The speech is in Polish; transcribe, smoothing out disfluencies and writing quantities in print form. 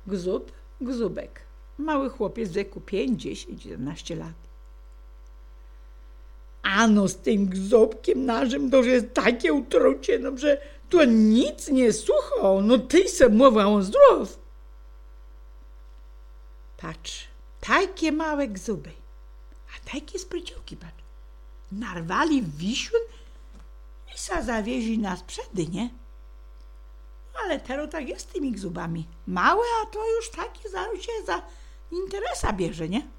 Gzub, Gzubek. Mały chłopiec w wieku 5, 10, 11 lat. Ano z tym Gzubkiem naszym to już jest takie utrucie, no, że to nic nie słuchał. No ty se mowa on zdrów. Patrz, takie małe Gzuby, a takie spryciołki, patrz. Narwali wiśun i sa zawieźli nas przedy, nie? Ale teraz tak jest z tymi Gzubami. Małe, a to już takie się za interesa bierze, nie?